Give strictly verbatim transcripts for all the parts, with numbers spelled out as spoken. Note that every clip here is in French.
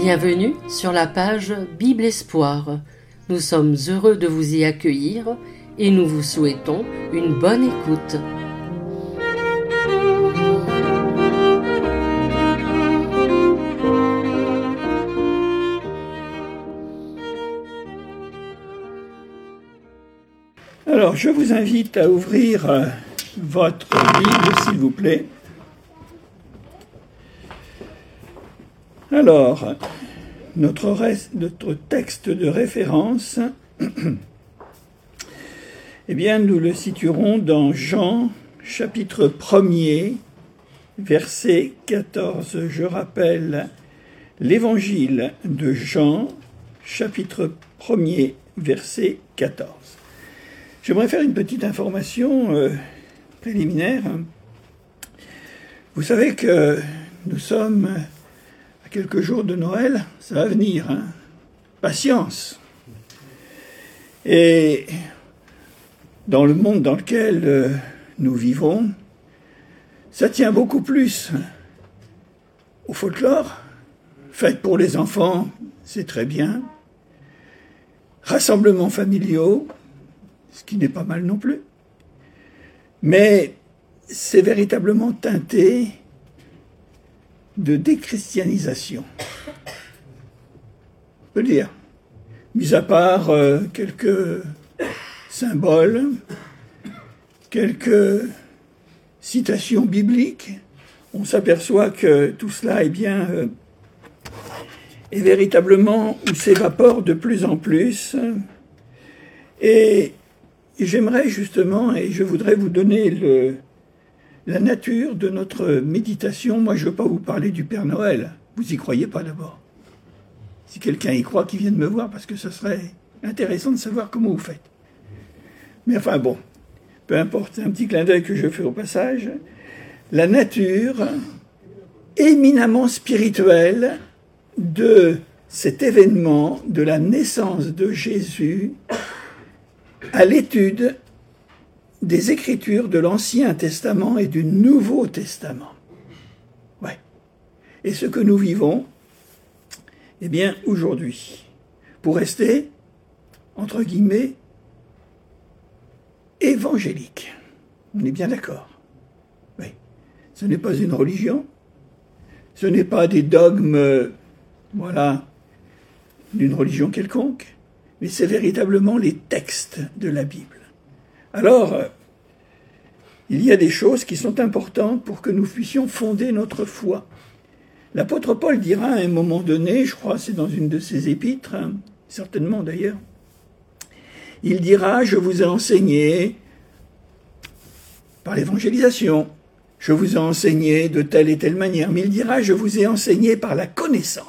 Bienvenue sur la page Bible Espoir. Nous sommes heureux de vous y accueillir et nous vous souhaitons une bonne écoute. Alors, je vous invite à ouvrir euh, votre Bible, s'il vous plaît. Alors, notre, reste, notre texte de référence, eh bien, nous le situerons dans Jean, chapitre premier, verset quatorze. Je rappelle l'évangile de Jean, chapitre premier, verset quatorze. J'aimerais faire une petite information euh, préliminaire. Vous savez que nous sommes à quelques jours de Noël, ça va venir, hein. Patience. Et dans le monde dans lequel euh, nous vivons, ça tient beaucoup plus au folklore. Fête pour les enfants, c'est très bien. Rassemblements familiaux, ce qui n'est pas mal non plus. Mais c'est véritablement teinté de déchristianisation. On peut le dire. Mis à part euh, quelques symboles, quelques citations bibliques, on s'aperçoit que tout cela est bien euh, est véritablement ou s'évapore de plus en plus. Et j'aimerais justement, et je voudrais vous donner le, la nature de notre méditation. Moi, je ne veux pas vous parler du Père Noël. Vous y croyez pas d'abord. Si quelqu'un y croit, qu'il vienne me voir, parce que ce serait intéressant de savoir comment vous faites. Mais enfin bon, peu importe, c'est un petit clin d'œil que je fais au passage. La nature éminemment spirituelle de cet événement, de la naissance de Jésus, à l'étude des Écritures de l'Ancien Testament et du Nouveau Testament. Ouais. Et ce que nous vivons, eh bien, aujourd'hui, pour rester, entre guillemets, évangélique. On est bien d'accord. Oui. Ce n'est pas une religion, ce n'est pas des dogmes, voilà, d'une religion quelconque, mais c'est véritablement les textes de la Bible. Alors, il y a des choses qui sont importantes pour que nous puissions fonder notre foi. L'apôtre Paul dira à un moment donné, je crois c'est dans une de ses épîtres, hein, certainement d'ailleurs, il dira « Je vous ai enseigné par l'évangélisation, je vous ai enseigné de telle et telle manière, mais il dira « Je vous ai enseigné par la connaissance. »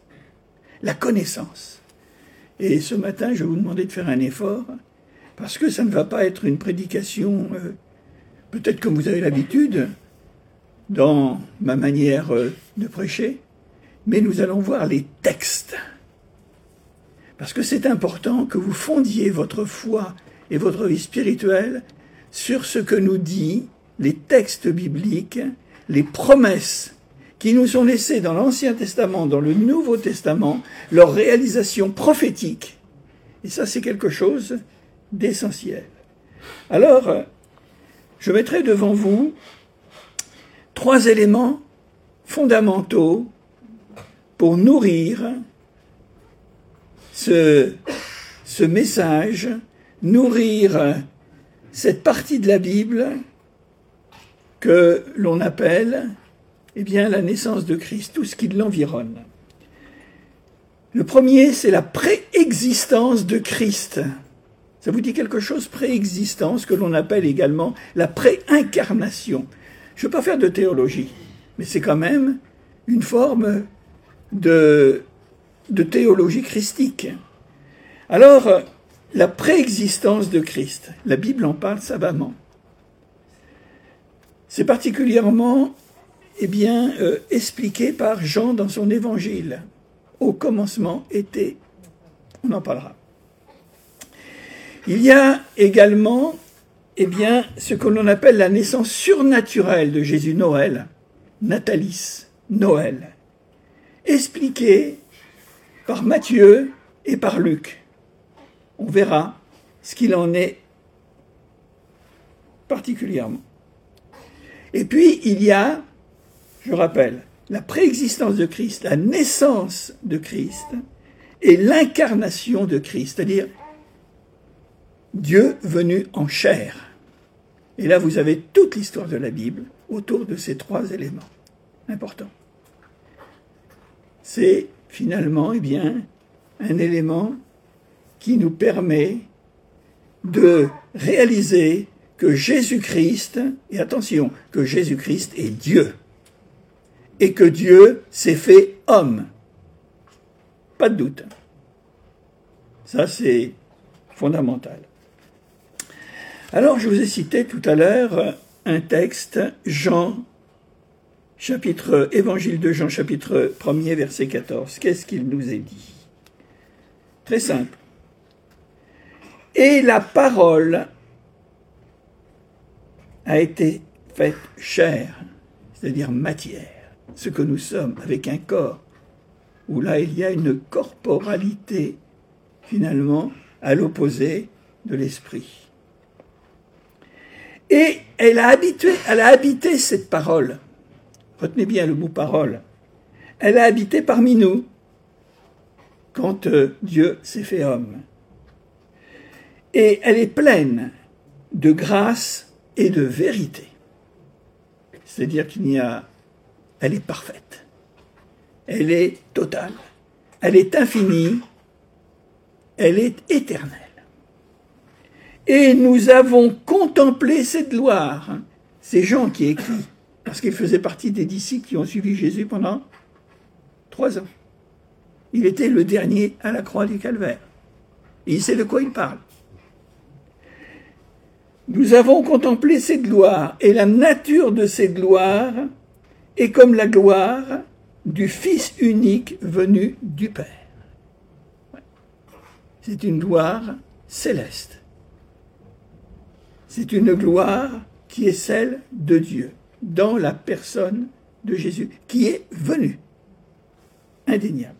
La connaissance. Et ce matin, je vais vous demander de faire un effort, parce que ça ne va pas être une prédication, euh, peut-être comme vous avez l'habitude, dans ma manière euh, de prêcher, mais nous allons voir les textes. Parce que c'est important que vous fondiez votre foi et votre vie spirituelle sur ce que nous disent les textes bibliques, les promesses qui nous sont laissés dans l'Ancien Testament, dans le Nouveau Testament, leur réalisation prophétique. Et ça, c'est quelque chose d'essentiel. Alors, je mettrai devant vous trois éléments fondamentaux pour nourrir ce, ce message, nourrir cette partie de la Bible que l'on appelle eh bien, la naissance de Christ, tout ce qui l'environne. Le premier, c'est la préexistence de Christ. Ça vous dit quelque chose, préexistence, que l'on appelle également la préincarnation. Je ne veux pas faire de théologie, mais c'est quand même une forme de, de théologie christique. Alors, la préexistence de Christ, la Bible en parle savamment. C'est particulièrement eh bien, euh, expliqué par Jean dans son évangile. Au commencement était, on en parlera. Il y a également, eh bien, ce que l'on appelle la naissance surnaturelle de Jésus, Noël, Natalis, Noël, expliqué par Matthieu et par Luc. On verra ce qu'il en est particulièrement. Et puis, il y a, je rappelle, la préexistence de Christ, la naissance de Christ et l'incarnation de Christ, c'est-à-dire Dieu venu en chair. Et là, vous avez toute l'histoire de la Bible autour de ces trois éléments importants. C'est finalement, eh bien, un élément qui nous permet de réaliser que Jésus-Christ, et attention, que Jésus-Christ est Dieu, et que Dieu s'est fait homme. Pas de doute. Ça, c'est fondamental. Alors, je vous ai cité tout à l'heure un texte, Jean, chapitre, Évangile de Jean, chapitre premier, verset quatorze. Qu'est-ce qu'il nous est dit? Très simple. Et la parole a été faite chair, c'est-à-dire matière, ce que nous sommes, avec un corps, où là il y a une corporalité, finalement, à l'opposé de l'esprit. Et elle a habité, elle a habité cette parole. Retenez bien le mot parole. Elle a habité parmi nous quand euh, Dieu s'est fait homme. Et elle est pleine de grâce et de vérité. C'est-à-dire qu'il n'y a... Elle est parfaite. Elle est totale. Elle est infinie. Elle est éternelle. Et nous avons contemplé cette gloire. C'est Jean qui écrit, parce qu'il faisait partie des disciples qui ont suivi Jésus pendant trois ans. Il était le dernier à la croix du Calvaire. Et il sait de quoi il parle. Nous avons contemplé cette gloire, et la nature de cette gloire est comme la gloire du Fils unique venu du Père. C'est une gloire céleste. C'est une gloire qui est celle de Dieu, dans la personne de Jésus, qui est venu. Indéniable.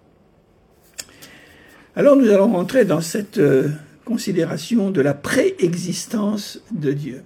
Alors nous allons rentrer dans cette euh, considération de la préexistence de Dieu.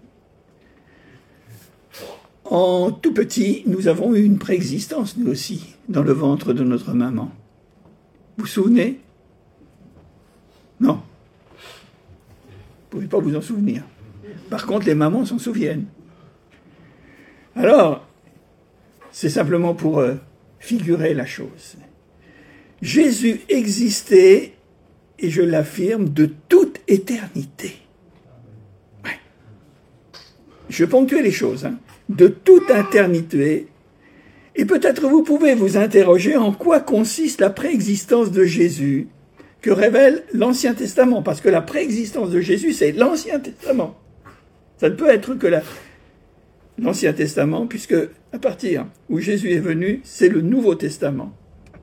En tout petit, nous avons eu une préexistence, nous aussi, dans le ventre de notre maman. Vous vous souvenez? Non. Vous ne pouvez pas vous en souvenir. Par contre, les mamans s'en souviennent. Alors, c'est simplement pour euh, figurer la chose. Jésus existait, et je l'affirme, de toute éternité. Ouais. Je ponctue les choses, hein. De toute éternité. Et peut-être vous pouvez vous interroger en quoi consiste la préexistence de Jésus que révèle l'Ancien Testament. Parce que la préexistence de Jésus, c'est l'Ancien Testament. Ça ne peut être que la, l'Ancien Testament, puisque à partir où Jésus est venu, c'est le Nouveau Testament.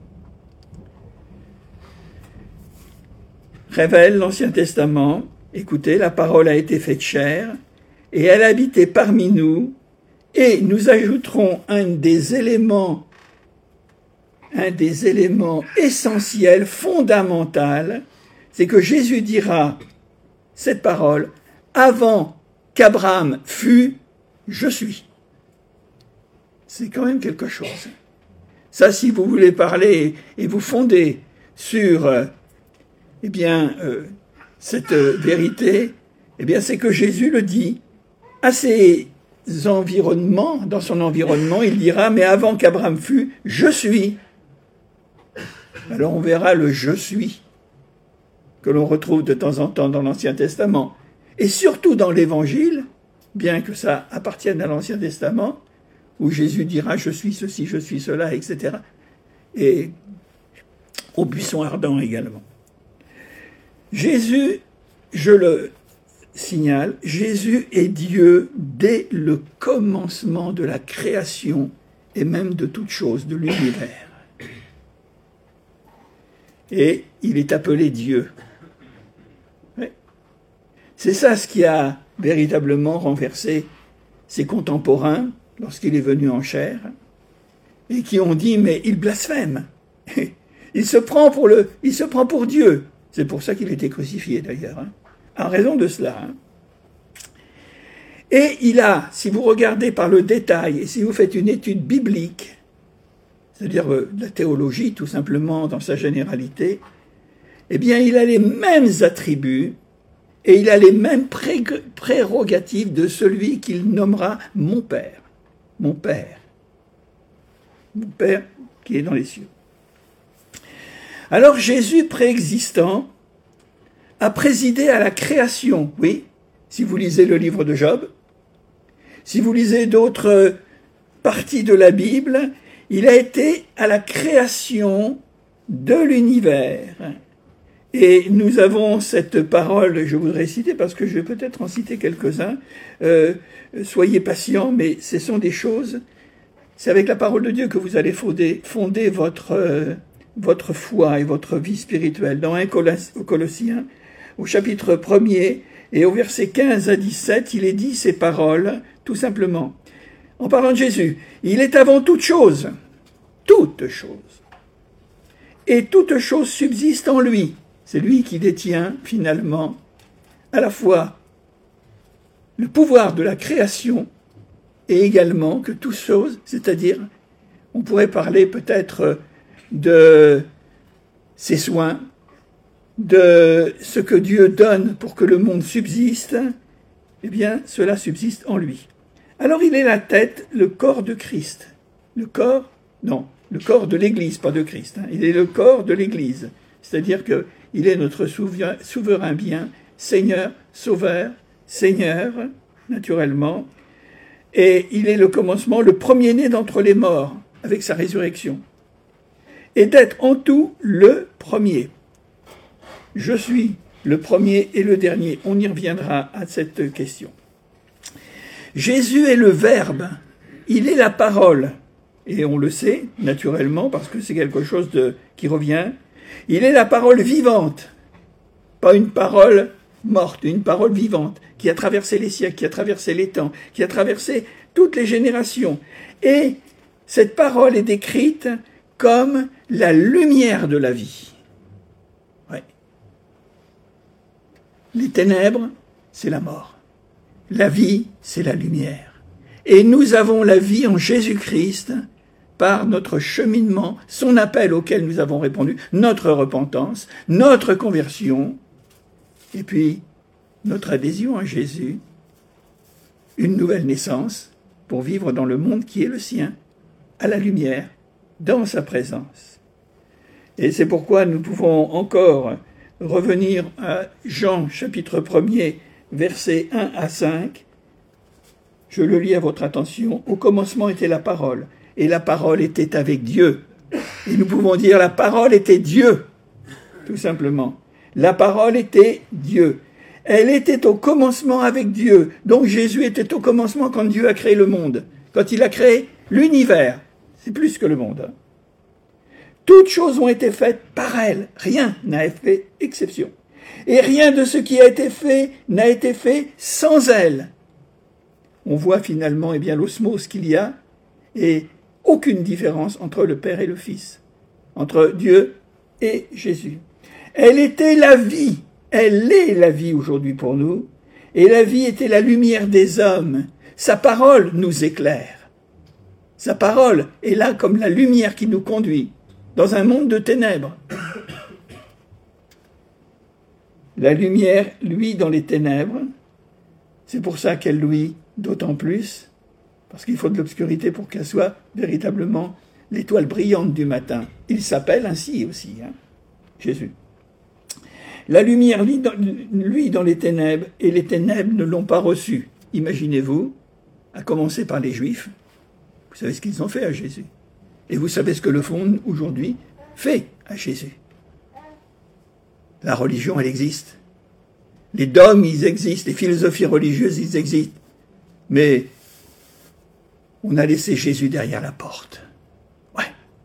Révèle l'Ancien Testament, écoutez, la parole a été faite chair, et elle habitait parmi nous, et nous ajouterons un des éléments, un des éléments essentiels, fondamentaux, c'est que Jésus dira cette parole, avant qu'Abraham fût, je suis. C'est quand même quelque chose. Ça, si vous voulez parler et vous fonder sur, euh, eh bien, euh, cette euh, vérité, eh bien, c'est que Jésus le dit à ses environnements, dans son environnement, il dira, mais avant qu'Abraham fût, je suis. Alors on verra le je suis que l'on retrouve de temps en temps dans l'Ancien Testament. Et surtout dans l'Évangile, bien que ça appartienne à l'Ancien Testament, où Jésus dira « je suis ceci, je suis cela », et cetera. Et au buisson ardent également. Jésus, je le signale, Jésus est Dieu dès le commencement de la création et même de toute chose, de l'univers. Et il est appelé Dieu. C'est ça ce qui a véritablement renversé ses contemporains lorsqu'il est venu en chair, et qui ont dit, mais il blasphème. Il se prend pour, le, il se prend pour Dieu. C'est pour ça qu'il a été crucifié d'ailleurs, hein, en raison de cela. Hein. Et il a, si vous regardez par le détail, et si vous faites une étude biblique, c'est-à-dire euh, la théologie tout simplement dans sa généralité, eh bien il a les mêmes attributs et il a les mêmes pré- prérogatives de celui qu'il nommera mon Père. Mon Père. Mon Père qui est dans les cieux. Alors Jésus préexistant a présidé à la création, oui, si vous lisez le livre de Job, si vous lisez d'autres parties de la Bible, il a été à la création de l'univers. Et nous avons cette parole, je voudrais citer, parce que je vais peut-être en citer quelques-uns, euh, soyez patients, mais ce sont des choses, c'est avec la parole de Dieu que vous allez fonder, fonder votre, euh, votre foi et votre vie spirituelle. Dans un Colossiens, au chapitre premier, et au verset quinze à dix-sept, il est dit ces paroles, tout simplement. En parlant de Jésus, il est avant toute chose, toute chose. Et toute chose subsiste en lui. C'est lui qui détient, finalement, à la fois le pouvoir de la création et également que toute chose, c'est-à-dire, on pourrait parler peut-être de ses soins, de ce que Dieu donne pour que le monde subsiste, eh bien, cela subsiste en lui. Alors il est la tête, le corps de Christ. Le corps, non, le corps de l'Église, pas de Christ. Hein. Il est le corps de l'Église. C'est-à-dire qu'il est notre souverain, souverain bien, Seigneur, Sauveur, Seigneur, naturellement. Et il est le commencement, le premier-né d'entre les morts, avec sa résurrection. Et d'être en tout le premier. Je suis le premier et le dernier. On y reviendra à cette question. Jésus est le Verbe, il est la parole. Et on le sait, naturellement, parce que c'est quelque chose de, qui revient. Il est la parole vivante, pas une parole morte, une parole vivante, qui a traversé les siècles, qui a traversé les temps, qui a traversé toutes les générations. Et cette parole est décrite comme la lumière de la vie. Ouais. Les ténèbres, c'est la mort. La vie, c'est la lumière. Et nous avons la vie en Jésus-Christ par notre cheminement, son appel auquel nous avons répondu, notre repentance, notre conversion, et puis notre adhésion à Jésus, une nouvelle naissance pour vivre dans le monde qui est le sien, à la lumière, dans sa présence. Et c'est pourquoi nous pouvons encore revenir à Jean chapitre premier, versets un à cinq, je le lis à votre attention. Au commencement était la parole, et la parole était avec Dieu. Et nous pouvons dire la parole était Dieu, tout simplement. La parole était Dieu. Elle était au commencement avec Dieu. Donc Jésus était au commencement quand Dieu a créé le monde, quand il a créé l'univers. C'est plus que le monde. Hein. Toutes choses ont été faites par elle. Rien n'a fait exception. Et rien de ce qui a été fait n'a été fait sans elle. On voit finalement eh bien, l'osmose qu'il y a et aucune différence entre le Père et le Fils, entre Dieu et Jésus. Elle était la vie, elle est la vie aujourd'hui pour nous, et la vie était la lumière des hommes. Sa parole nous éclaire. Sa parole est là comme la lumière qui nous conduit dans un monde de ténèbres. La lumière luit dans les ténèbres. C'est pour ça qu'elle luit d'autant plus, parce qu'il faut de l'obscurité pour qu'elle soit véritablement l'étoile brillante du matin. Il s'appelle ainsi aussi, hein, Jésus. La lumière luit dans, luit dans les ténèbres, et les ténèbres ne l'ont pas reçue. Imaginez-vous, à commencer par les Juifs, vous savez ce qu'ils ont fait à Jésus. Et vous savez ce que le monde aujourd'hui fait à Jésus. La religion, elle existe. Les dogmes, ils existent. Les philosophies religieuses, ils existent. Mais on a laissé Jésus derrière la porte. Ouais.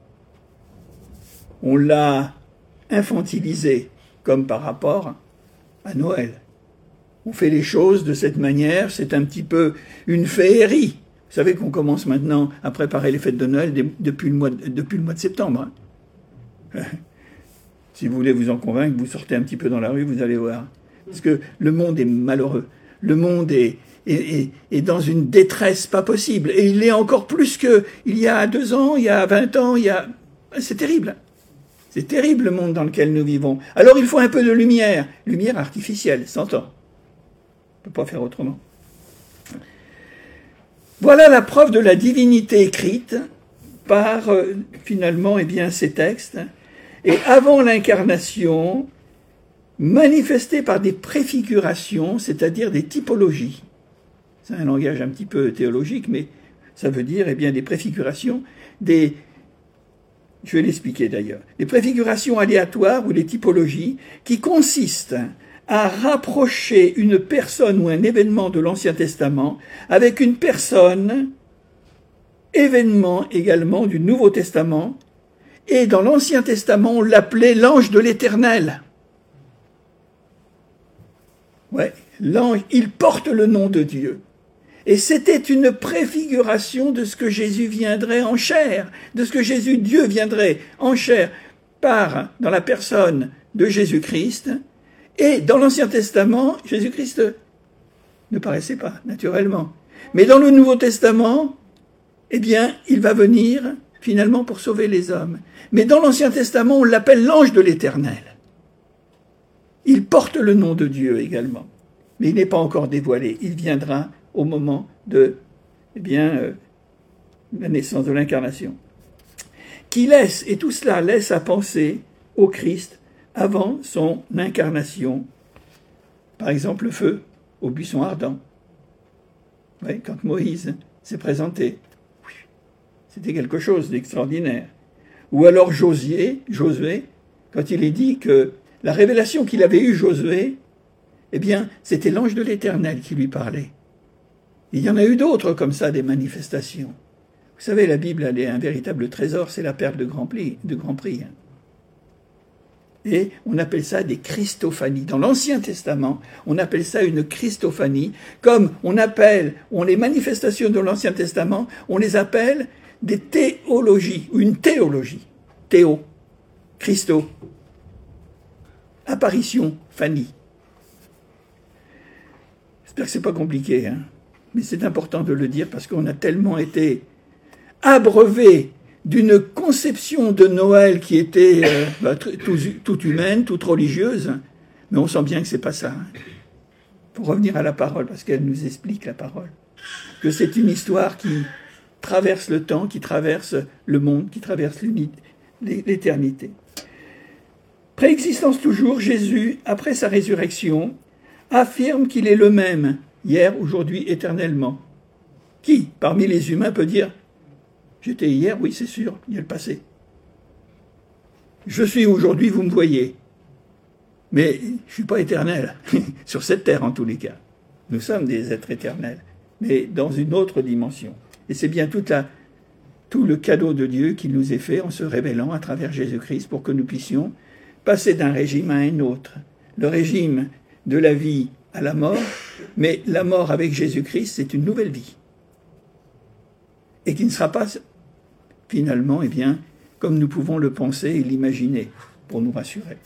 On l'a infantilisé, comme par rapport à Noël. On fait les choses de cette manière, c'est un petit peu une féerie. Vous savez qu'on commence maintenant à préparer les fêtes de Noël depuis le mois de, depuis le mois de septembre. Hein. Si vous voulez vous en convaincre, vous sortez un petit peu dans la rue, vous allez voir. Parce que le monde est malheureux. Le monde est, est, est, est dans une détresse pas possible. Et il est encore plus qu'il y a deux ans, il y a vingt ans, il y a... C'est terrible. C'est terrible le monde dans lequel nous vivons. Alors il faut un peu de lumière. Lumière artificielle, s'entend. On ne peut pas faire autrement. Voilà la preuve de la divinité écrite par, euh, finalement, eh bien, ces textes. Et avant l'incarnation, manifestée par des préfigurations, c'est-à-dire des typologies. C'est un langage un petit peu théologique, mais ça veut dire, eh bien, des préfigurations, des... Je vais l'expliquer d'ailleurs. Des préfigurations aléatoires ou des typologies qui consistent à rapprocher une personne ou un événement de l'Ancien Testament avec une personne, événement également du Nouveau Testament, et dans l'Ancien Testament, on l'appelait l'ange de l'Éternel. Ouais, l'ange, il porte le nom de Dieu. Et c'était une préfiguration de ce que Jésus viendrait en chair, de ce que Jésus, Dieu viendrait en chair par, dans la personne de Jésus-Christ. Et dans l'Ancien Testament, Jésus-Christ ne paraissait pas, naturellement. Mais dans le Nouveau Testament, eh bien, il va venir finalement pour sauver les hommes. Mais dans l'Ancien Testament, on l'appelle l'ange de l'Éternel. Il porte le nom de Dieu également. Mais il n'est pas encore dévoilé. Il viendra au moment de eh bien, euh, la naissance de l'incarnation. Qui laisse, et tout cela laisse à penser au Christ avant son incarnation. Par exemple, le feu au buisson ardent. Oui, quand Moïse s'est présenté, oui, c'était quelque chose d'extraordinaire. Ou alors Josué, Josué, quand il est dit que la révélation qu'il avait eue, Josué, eh bien, c'était l'ange de l'Éternel qui lui parlait. Il y en a eu d'autres comme ça, des manifestations. Vous savez, la Bible, elle est un véritable trésor, c'est la perle de grand prix. De grand prix. Et on appelle ça des Christophanies. Dans l'Ancien Testament, on appelle ça une Christophanie, comme on appelle, on les manifestations de l'Ancien Testament, on les appelle des théologies, ou une théologie. Théo, Christo, apparition, Fanny. J'espère que c'est pas compliqué, hein. Mais c'est important de le dire parce qu'on a tellement été abreuvé d'une conception de Noël qui était euh, bah, toute tout humaine, toute religieuse, mais on sent bien que c'est pas ça. Hein. Pour revenir à la parole, parce qu'elle nous explique la parole, que c'est une histoire qui traverse le temps, qui traverse le monde, qui traverse l'éternité. Préexistence toujours, Jésus, après sa résurrection, affirme qu'il est le même, hier, aujourd'hui, éternellement. Qui, parmi les humains, peut dire « J'étais hier, oui, c'est sûr, il y a le passé. Je suis aujourd'hui, vous me voyez. Mais je ne suis pas éternel, sur cette terre en tous les cas. Nous sommes des êtres éternels, mais dans une autre dimension. Et c'est bien toute la, tout le cadeau de Dieu qui nous est fait en se révélant à travers Jésus-Christ pour que nous puissions passer d'un régime à un autre. Le régime de la vie à la mort, mais la mort avec Jésus-Christ, c'est une nouvelle vie. Et qui ne sera pas, finalement, eh bien, comme nous pouvons le penser et l'imaginer, pour nous rassurer.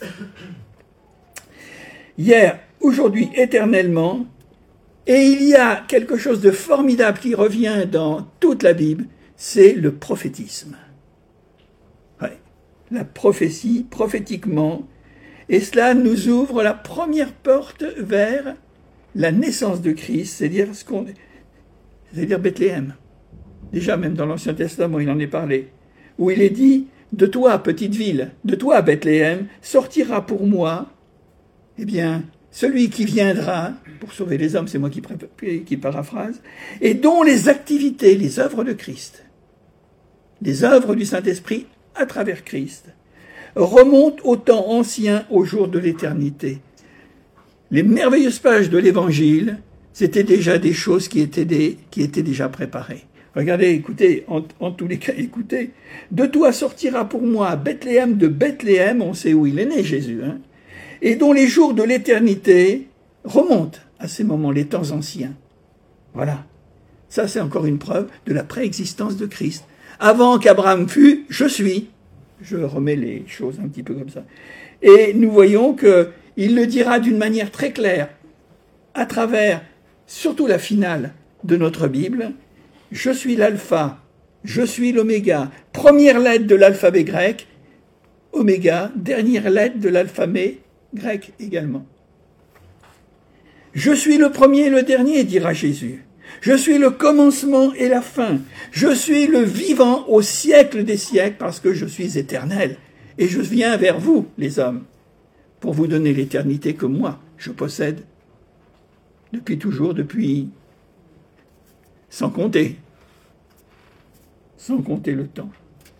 Hier, aujourd'hui, éternellement, et il y a quelque chose de formidable qui revient dans toute la Bible, c'est le prophétisme. Ouais. La prophétie, prophétiquement, et cela nous ouvre la première porte vers la naissance de Christ, c'est-à-dire ce qu'on, c'est-à-dire Bethléem. Déjà, même dans l'Ancien Testament, il en est parlé, où il est dit, de toi, petite ville, de toi, Bethléem, sortira pour moi, eh bien, celui qui viendra, pour sauver les hommes, c'est moi qui, pré- qui paraphrase, et dont les activités, les œuvres de Christ, les œuvres du Saint-Esprit à travers Christ, remontent au temps ancien, au jour de l'éternité. Les merveilleuses pages de l'Évangile, c'était déjà des choses qui étaient, des, qui étaient déjà préparées. Regardez, écoutez, en, en tous les cas, écoutez. De toi sortira pour moi Bethléem de Bethléem, on sait où il est né, Jésus, hein, et dont les jours de l'éternité remontent à ces moments, les temps anciens. Voilà. Ça, c'est encore une preuve de la préexistence de Christ. Avant qu'Abraham fût, je suis. Je remets les choses un petit peu comme ça. Et nous voyons qu'il le dira d'une manière très claire, à travers surtout la finale de notre Bible. Je suis l'alpha, je suis l'oméga, première lettre de l'alphabet grec, oméga, dernière lettre de l'alphabet grec également. Je suis le premier et le dernier, dira Jésus. Je suis le commencement et la fin. Je suis le vivant au siècle des siècles parce que je suis éternel. Et je viens vers vous, les hommes, pour vous donner l'éternité que moi, je possède depuis toujours, depuis, sans compter, sans compter le temps.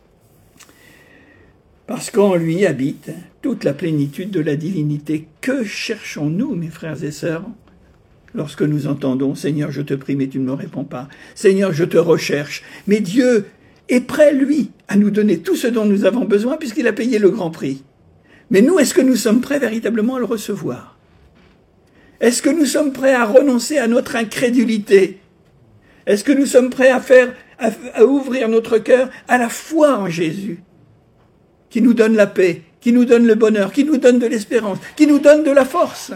Parce qu'en lui habite toute la plénitude de la divinité. Que cherchons-nous, mes frères et sœurs, lorsque nous entendons « Seigneur, je te prie, mais tu ne me réponds pas. Seigneur, je te recherche. » Mais Dieu est prêt, lui, à nous donner tout ce dont nous avons besoin, puisqu'il a payé le grand prix. Mais nous, est-ce que nous sommes prêts véritablement à le recevoir? Est-ce que nous sommes prêts à renoncer à notre incrédulité? Est-ce que nous sommes prêts à faire, à, à ouvrir notre cœur à la foi en Jésus, qui nous donne la paix, qui nous donne le bonheur, qui nous donne de l'espérance, qui nous donne de la force?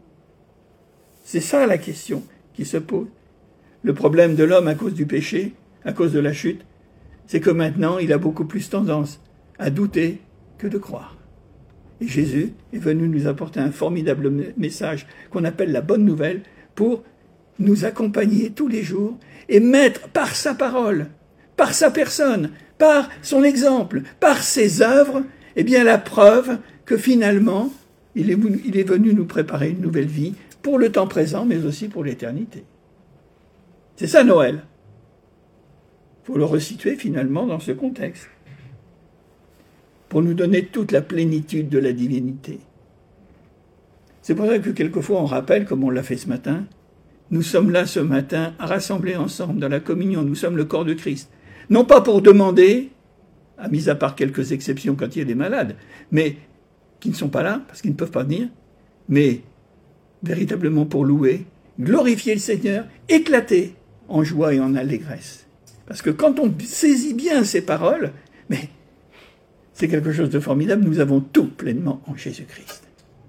C'est ça la question qui se pose. Le problème de l'homme à cause du péché, à cause de la chute, c'est que maintenant, il a beaucoup plus tendance à douter que de croire. Et Jésus est venu nous apporter un formidable message qu'on appelle la bonne nouvelle pour nous accompagner tous les jours et mettre par sa parole, par sa personne, par son exemple, par ses œuvres, eh bien la preuve que finalement, il est, il est venu nous préparer une nouvelle vie pour le temps présent, mais aussi pour l'éternité. C'est ça Noël. Il faut le resituer finalement dans ce contexte, pour nous donner toute la plénitude de la divinité. C'est pour ça que quelquefois on rappelle, comme on l'a fait ce matin, nous sommes là ce matin, rassemblés ensemble dans la communion, nous sommes le corps de Christ. Non pas pour demander, à mis à part quelques exceptions quand il y a des malades, mais qui ne sont pas là, parce qu'ils ne peuvent pas venir, mais véritablement pour louer, glorifier le Seigneur, éclater en joie et en allégresse. Parce que quand on saisit bien ces paroles, mais c'est quelque chose de formidable, nous avons tout pleinement en Jésus-Christ.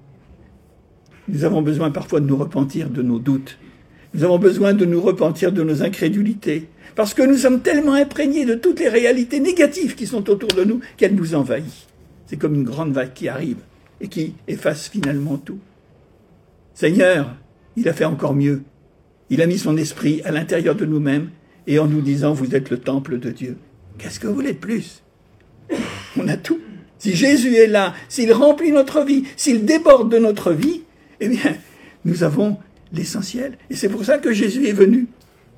Nous avons besoin parfois de nous repentir de nos doutes. Nous avons besoin de nous repentir de nos incrédulités. Parce que nous sommes tellement imprégnés de toutes les réalités négatives qui sont autour de nous qu'elles nous envahissent. C'est comme une grande vague qui arrive et qui efface finalement tout. Seigneur, il a fait encore mieux. Il a mis son esprit à l'intérieur de nous-mêmes et en nous disant, vous êtes le temple de Dieu. Qu'est-ce que vous voulez de plus? On a tout. Si Jésus est là, s'il remplit notre vie, s'il déborde de notre vie, eh bien, nous avons l'essentiel. Et c'est pour ça que Jésus est venu.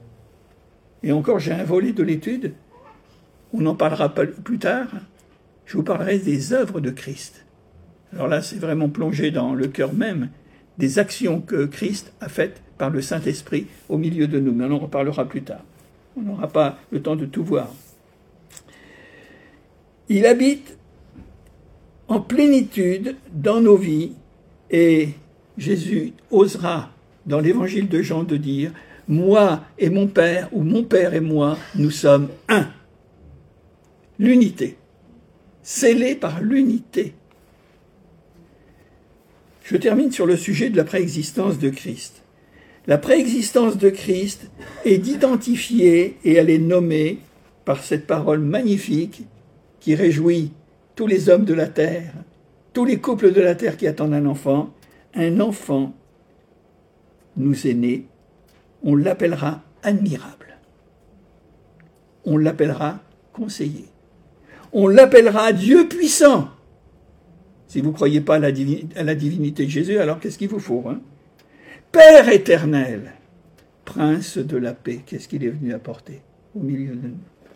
Et encore, j'ai un volet de l'étude. On en parlera plus tard. Je vous parlerai des œuvres de Christ. Alors là, c'est vraiment plongé dans le cœur même des actions que Christ a faites par le Saint-Esprit au milieu de nous. Mais on en reparlera plus tard. On n'aura pas le temps de tout voir. Il habite en plénitude dans nos vies et Jésus osera, dans l'évangile de Jean, de dire « Moi et mon Père, ou mon Père et moi, nous sommes un ». L'unité, scellée par l'unité. Je termine sur le sujet de la préexistence de Christ. La préexistence de Christ est d'identifier et elle est nommée par cette parole magnifique qui réjouit tous les hommes de la terre, tous les couples de la terre qui attendent un enfant. Un enfant nous est né, on l'appellera admirable, on l'appellera conseiller, on l'appellera Dieu puissant. Si vous ne croyez pas à la, divi- à la divinité de Jésus, alors qu'est-ce qu'il vous faut, hein? Père éternel, Prince de la paix, qu'est-ce qu'il est venu apporter au milieu de nous?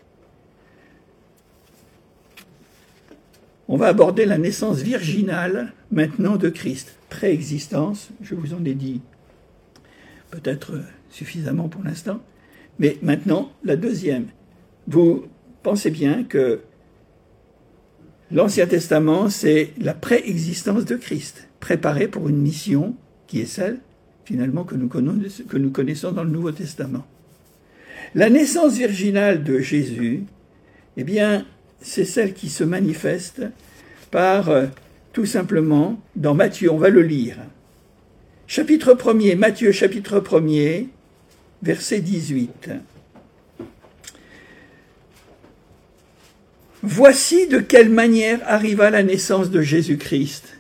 On va aborder la naissance virginale maintenant de Christ. Préexistence, je vous en ai dit peut-être suffisamment pour l'instant, mais maintenant la deuxième. Vous pensez bien que l'Ancien Testament, c'est la préexistence de Christ, préparée pour une mission qui est celle, finalement, que nous connaissons, que nous connaissons dans le Nouveau Testament. La naissance virginale de Jésus, eh bien, c'est celle qui se manifeste par tout simplement dans Matthieu, on va le lire. Chapitre premier, Matthieu chapitre premier, verset dix-huit. Voici de quelle manière arriva la naissance de Jésus-Christ.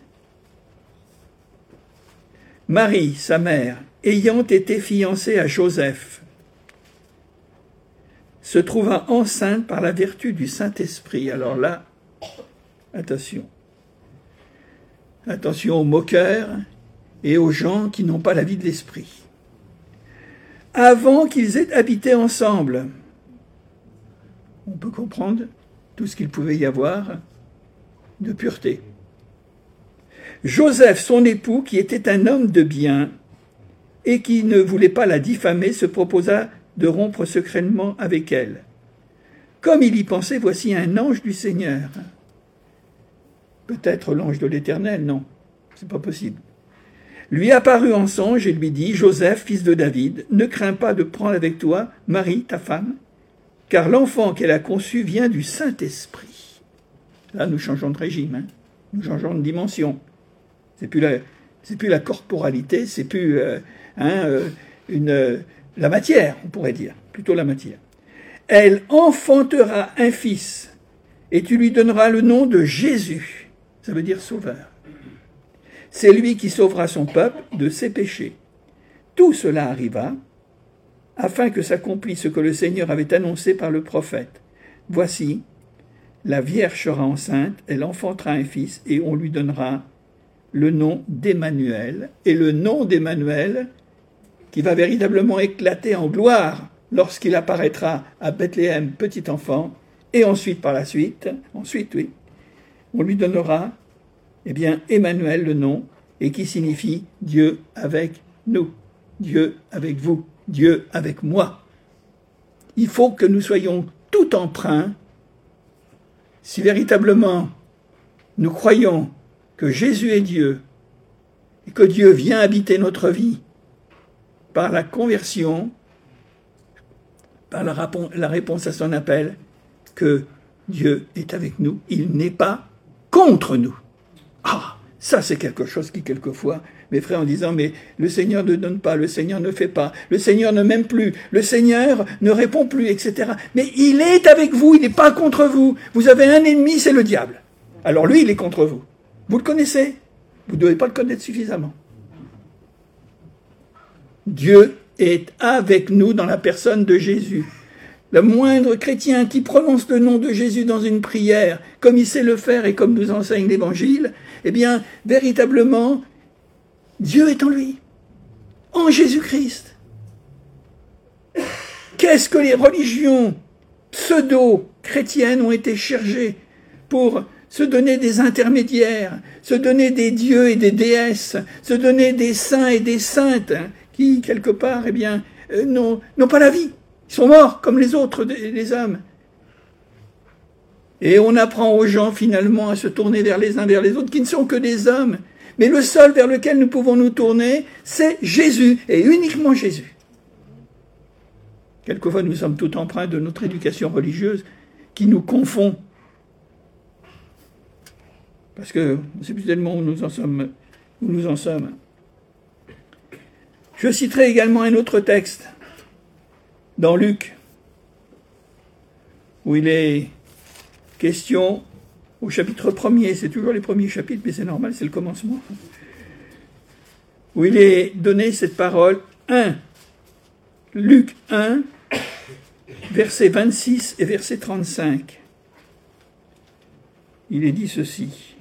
Marie, sa mère, ayant été fiancée à Joseph, se trouva enceinte par la vertu du Saint-Esprit. Alors là, attention. Attention aux moqueurs et aux gens qui n'ont pas la vie de l'esprit. Avant qu'ils aient habité ensemble, on peut comprendre tout ce qu'il pouvait y avoir de pureté. Joseph, son époux, qui était un homme de bien et qui ne voulait pas la diffamer, se proposa de rompre secrètement avec elle. Comme il y pensait, voici un ange du Seigneur. Peut-être l'ange de l'Éternel, non, c'est pas possible. Lui apparut en songe et lui dit, Joseph, fils de David, ne crains pas de prendre avec toi Marie, ta femme, car l'enfant qu'elle a conçu vient du Saint-Esprit. Là, nous changeons de régime, hein. Nous changeons de dimension. C'est plus la, c'est plus la corporalité, c'est plus euh, hein, euh, une, euh, la matière, on pourrait dire, plutôt la matière. Elle enfantera un fils, et tu lui donneras le nom de Jésus. Ça veut dire sauveur. C'est lui qui sauvera son peuple de ses péchés. Tout cela arriva afin que s'accomplisse ce que le Seigneur avait annoncé par le prophète. Voici, la Vierge sera enceinte, elle enfantera un fils et on lui donnera le nom d'Emmanuel. Et le nom d'Emmanuel, qui va véritablement éclater en gloire lorsqu'il apparaîtra à Bethléem, petit enfant, et ensuite par la suite, ensuite oui, on lui donnera eh bien, Emmanuel, le nom, et qui signifie Dieu avec nous, Dieu avec vous, Dieu avec moi. Il faut que nous soyons tout empreints, si véritablement nous croyons que Jésus est Dieu, et que Dieu vient habiter notre vie par la conversion, par la réponse à son appel, que Dieu est avec nous, il n'est pas contre nous. Ah, ça c'est quelque chose qui quelquefois, mes frères en disant, mais le Seigneur ne donne pas, le Seigneur ne fait pas, le Seigneur ne m'aime plus, le Seigneur ne répond plus, et cetera. Mais il est avec vous, il n'est pas contre vous. Vous avez un ennemi, c'est le diable. Alors lui, il est contre vous. Vous le connaissez? Vous ne devez pas le connaître suffisamment. Dieu est avec nous dans la personne de Jésus. Le moindre chrétien qui prononce le nom de Jésus dans une prière, comme il sait le faire et comme nous enseigne l'Évangile, eh bien, véritablement, Dieu est en lui, en Jésus-Christ. Qu'est-ce que les religions pseudo-chrétiennes ont été cherchées pour se donner des intermédiaires, se donner des dieux et des déesses, se donner des saints et des saintes, qui, quelque part, eh bien, euh, n'ont, n'ont pas la vie. Ils sont morts comme les autres, les hommes. Et on apprend aux gens finalement à se tourner vers les uns vers les autres, qui ne sont que des hommes. Mais le seul vers lequel nous pouvons nous tourner, c'est Jésus, et uniquement Jésus. Quelquefois, nous sommes tout empreints de notre éducation religieuse qui nous confond. Parce que on ne sait plus tellement où nous en sommes. Où nous en sommes. Je citerai également un autre texte, dans Luc, où il est question, au chapitre premier, c'est toujours les premiers chapitres, mais c'est normal, c'est le commencement, où il est donné cette parole, un, Luc un, verset vingt-six et verset trente-cinq. Il est dit ceci.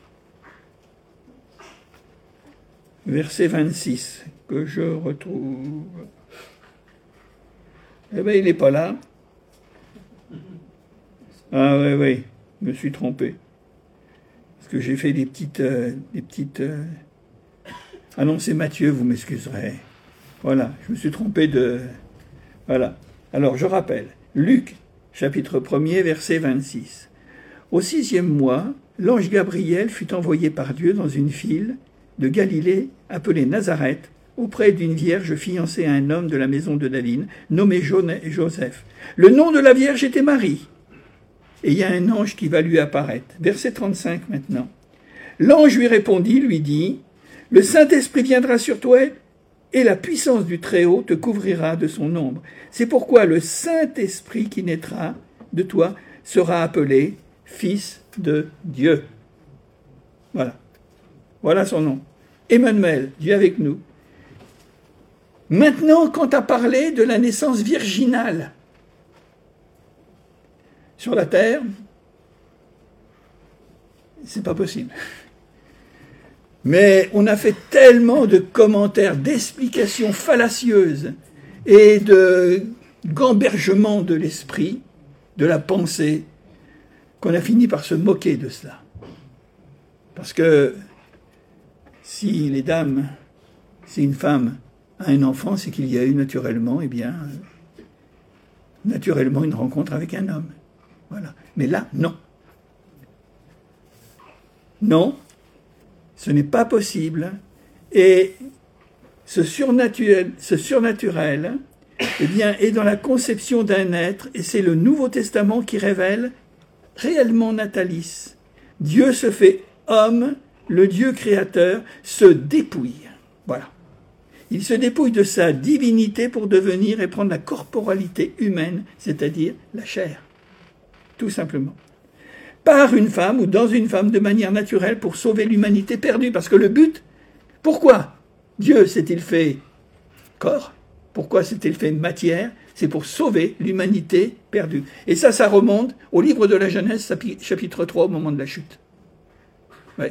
Verset vingt-six, que je retrouve. Eh bien, il n'est pas là. Ah oui, oui, je me suis trompé. Parce que j'ai fait des petites... Euh, des petites euh... Ah non, c'est Matthieu, vous m'excuserez. Voilà, je me suis trompé de... Voilà. Alors, je rappelle. Luc, chapitre premier, verset vingt-six. Au sixième mois, l'ange Gabriel fut envoyé par Dieu dans une ville de Galilée appelée Nazareth, auprès d'une vierge fiancée à un homme de la maison de David, nommé Joseph. Le nom de la vierge était Marie. Et il y a un ange qui va lui apparaître. Verset trente-cinq maintenant. L'ange lui répondit, lui dit, « Le Saint-Esprit viendra sur toi et la puissance du Très-Haut te couvrira de son ombre. C'est pourquoi le Saint-Esprit qui naîtra de toi sera appelé Fils de Dieu. » Voilà. Voilà son nom. Emmanuel, Dieu avec nous. Maintenant, quant à parler de la naissance virginale, sur la terre, c'est pas possible. Mais on a fait tellement de commentaires, d'explications fallacieuses et de gambergements de l'esprit, de la pensée, qu'on a fini par se moquer de cela. Parce que si les dames, si une femme a un enfant, c'est qu'il y a eu naturellement, eh bien, naturellement une rencontre avec un homme. Voilà. Mais là, non. Non, ce n'est pas possible. Et ce surnaturel, ce surnaturel eh bien, est dans la conception d'un être, et c'est le Nouveau Testament qui révèle réellement Natalis. Dieu se fait homme, le Dieu créateur se dépouille. Voilà. Il se dépouille de sa divinité pour devenir et prendre la corporalité humaine, c'est-à-dire la chair. Tout simplement. Par une femme ou dans une femme de manière naturelle pour sauver l'humanité perdue. Parce que le but, pourquoi Dieu s'est-il fait corps? Pourquoi s'est-il fait matière? C'est pour sauver l'humanité perdue. Et ça, ça remonte au livre de la Genèse, chapitre trois, au moment de la chute. Oui.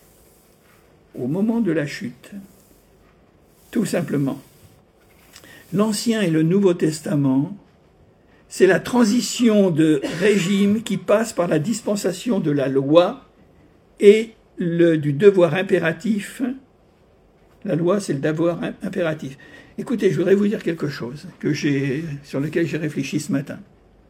Au moment de la chute. Tout simplement. L'Ancien et le Nouveau Testament, c'est la transition de régime qui passe par la dispensation de la loi et le, du devoir impératif. La loi, c'est le devoir impératif. Écoutez, je voudrais vous dire quelque chose que j'ai, sur lequel j'ai réfléchi ce matin.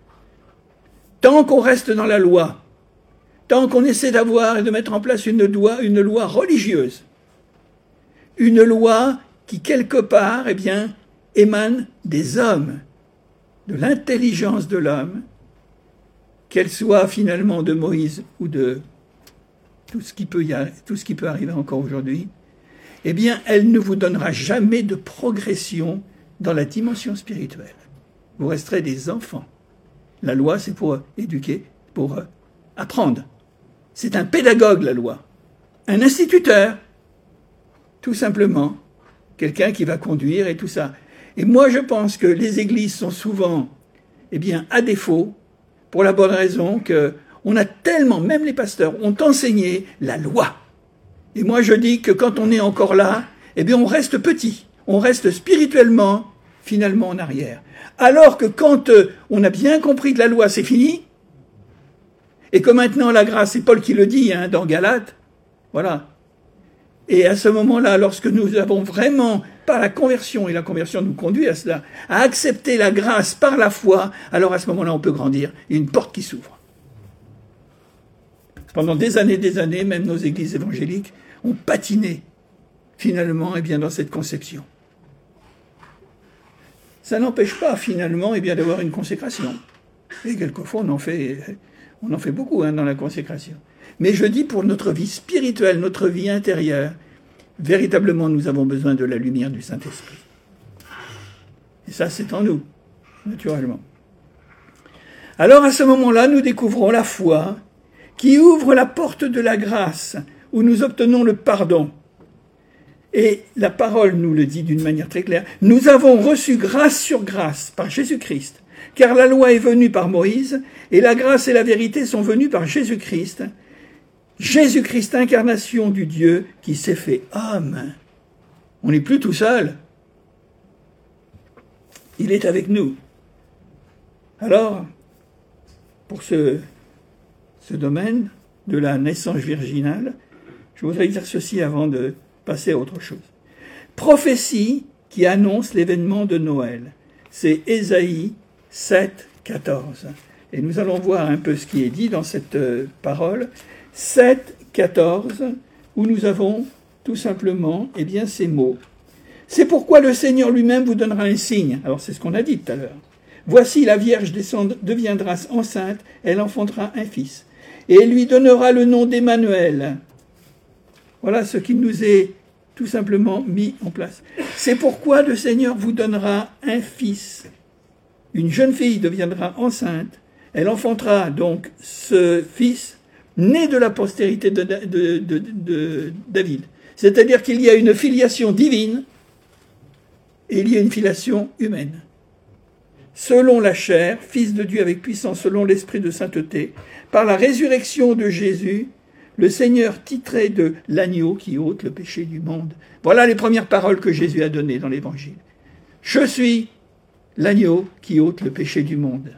Tant qu'on reste dans la loi, tant qu'on essaie d'avoir et de mettre en place une loi, une loi religieuse, une loi qui, quelque part, eh bien, émane des hommes, de l'intelligence de l'homme, qu'elle soit finalement de Moïse ou de tout ce qui peut, y arriver, tout ce qui peut arriver encore aujourd'hui, eh bien, elle ne vous donnera jamais de progression dans la dimension spirituelle. Vous resterez des enfants. La loi, c'est pour éduquer, pour apprendre. C'est un pédagogue, la loi. Un instituteur, tout simplement. Quelqu'un qui va conduire et tout ça. Et moi, je pense que les églises sont souvent, eh bien, à défaut, pour la bonne raison que on a tellement, même les pasteurs, ont enseigné la loi. Et moi, je dis que quand on est encore là, eh bien, on reste petit. On reste spirituellement, finalement, en arrière. Alors que quand euh, on a bien compris que la loi, c'est fini, et que maintenant, la grâce, c'est Paul qui le dit, hein, dans Galates, voilà. Et à ce moment-là, lorsque nous avons vraiment, par la conversion, et la conversion nous conduit à cela, à accepter la grâce par la foi, alors à ce moment-là, on peut grandir. Il y a une porte qui s'ouvre. Pendant des années et des années, même nos églises évangéliques ont patiné, finalement, eh bien, dans cette conception. Ça n'empêche pas, finalement, eh bien, d'avoir une consécration. Et quelquefois, on en fait, on en fait beaucoup hein, dans la consécration. Mais je dis pour notre vie spirituelle, notre vie intérieure, véritablement, nous avons besoin de la lumière du Saint-Esprit. Et ça, c'est en nous, naturellement. Alors, à ce moment-là, nous découvrons la foi qui ouvre la porte de la grâce, où nous obtenons le pardon. Et la parole nous le dit d'une manière très claire. Nous avons reçu grâce sur grâce par Jésus-Christ, car la loi est venue par Moïse, et la grâce et la vérité sont venues par Jésus-Christ. Jésus-Christ, incarnation du Dieu qui s'est fait homme. On n'est plus tout seul. Il est avec nous. Alors, pour ce, ce domaine de la naissance virginale, je voudrais dire ceci avant de passer à autre chose. Prophétie qui annonce l'événement de Noël. C'est Ésaïe sept, quatorze. Et nous allons voir un peu ce qui est dit dans cette euh, parole. sept, quatorze, où nous avons tout simplement eh bien, ces mots. C'est pourquoi le Seigneur lui-même vous donnera un signe. Alors c'est ce qu'on a dit tout à l'heure. Voici la Vierge descend, deviendra enceinte, elle enfantera un fils. Et elle lui donnera le nom d'Emmanuel. Voilà ce qui nous est tout simplement mis en place. C'est pourquoi le Seigneur vous donnera un fils. Une jeune fille deviendra enceinte. Elle enfantera donc ce fils né de la postérité de, de, de, de, de David. C'est-à-dire qu'il y a une filiation divine et il y a une filiation humaine. Selon la chair, fils de Dieu avec puissance, selon l'esprit de sainteté, par la résurrection de Jésus, le Seigneur titré de l'agneau qui ôte le péché du monde. Voilà les premières paroles que Jésus a données dans l'Évangile. Je suis l'agneau qui ôte le péché du monde.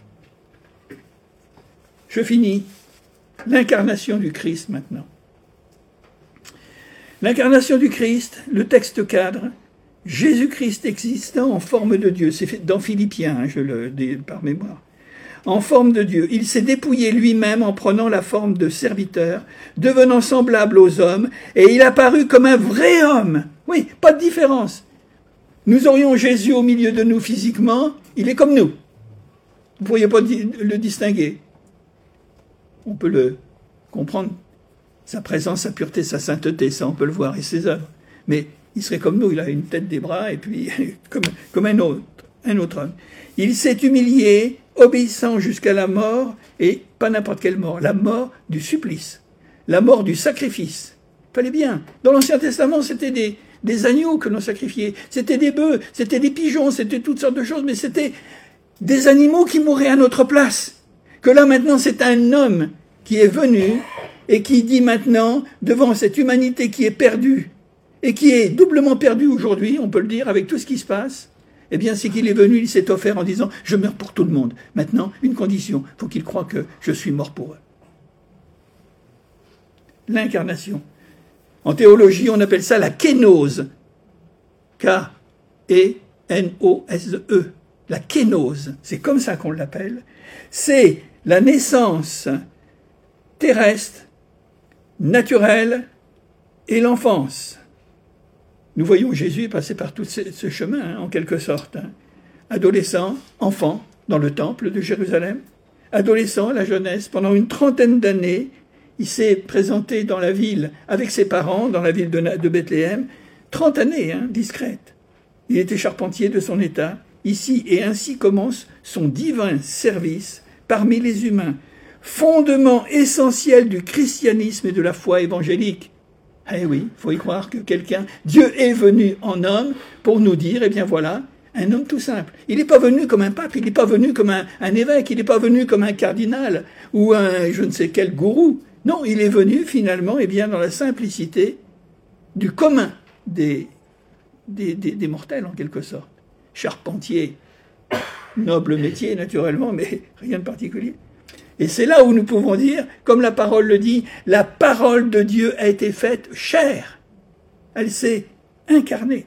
Je finis. L'incarnation du Christ maintenant. L'incarnation du Christ, le texte cadre, Jésus-Christ existant en forme de Dieu. C'est dans Philippiens, hein, je le dis par mémoire. En forme de Dieu, il s'est dépouillé lui-même en prenant la forme de serviteur, devenant semblable aux hommes, et il apparut comme un vrai homme. Oui, pas de différence. Nous aurions Jésus au milieu de nous physiquement, il est comme nous. Vous ne pourriez pas le distinguer. On peut le comprendre, sa présence, sa pureté, sa sainteté, ça on peut le voir, et ses œuvres. Mais il serait comme nous, il a une tête, des bras, et puis comme, comme un autre, un autre homme. Il s'est humilié, obéissant jusqu'à la mort, et pas n'importe quelle mort, la mort du supplice, la mort du sacrifice. Fallait bien. Dans l'Ancien Testament, c'était des, des agneaux que l'on sacrifiait, c'était des bœufs, c'était des pigeons, c'était toutes sortes de choses, mais c'était des animaux qui mouraient à notre place. Que là maintenant, c'est un homme qui est venu et qui dit maintenant, devant cette humanité qui est perdue, et qui est doublement perdue aujourd'hui, on peut le dire, avec tout ce qui se passe, eh bien, c'est qu'il est venu, il s'est offert en disant « Je meurs pour tout le monde. Maintenant, une condition, il faut qu'ils croient que je suis mort pour eux. » L'incarnation. En théologie, on appelle ça la kénose. K E N O S E. La kénose. C'est comme ça qu'on l'appelle. C'est la naissance terrestre, naturelle, et l'enfance. Nous voyons Jésus passer par tout ce, ce chemin, hein, en quelque sorte. Hein. Adolescent, enfant, dans le temple de Jérusalem. Adolescent, la jeunesse, pendant une trentaine d'années, il s'est présenté dans la ville avec ses parents, dans la ville de, de Bethléem. Trente années, hein, discrètes. Il était charpentier de son état, ici, et ainsi commence son divin service parmi les humains. Fondement essentiel du christianisme et de la foi évangélique. Eh oui, il faut y croire que quelqu'un, Dieu est venu en homme pour nous dire, eh bien voilà, un homme tout simple. Il n'est pas venu comme un pape, il n'est pas venu comme un, un évêque, il n'est pas venu comme un cardinal ou un je ne sais quel gourou. Non, il est venu finalement, eh bien, dans la simplicité du commun des, des, des, des mortels en quelque sorte. Charpentier, noble métier naturellement, mais rien de particulier. Et c'est là où nous pouvons dire, comme la parole le dit, la parole de Dieu a été faite chair. Elle s'est incarnée.